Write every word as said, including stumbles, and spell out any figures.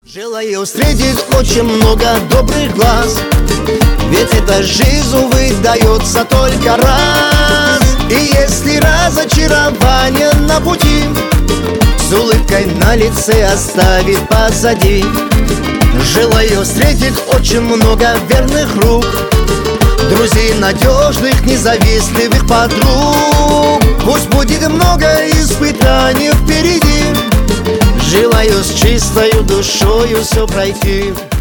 Желаю встретить очень много добрых глаз, ведь эта жизнь, увы, дается только раз. И если разочарование на пути, с улыбкой на лице оставить позади. Желаю встретить очень много верных рук, друзей надежных, независимых подруг. Пусть будет много испытаний впереди, желаю с чистой душою все пройти.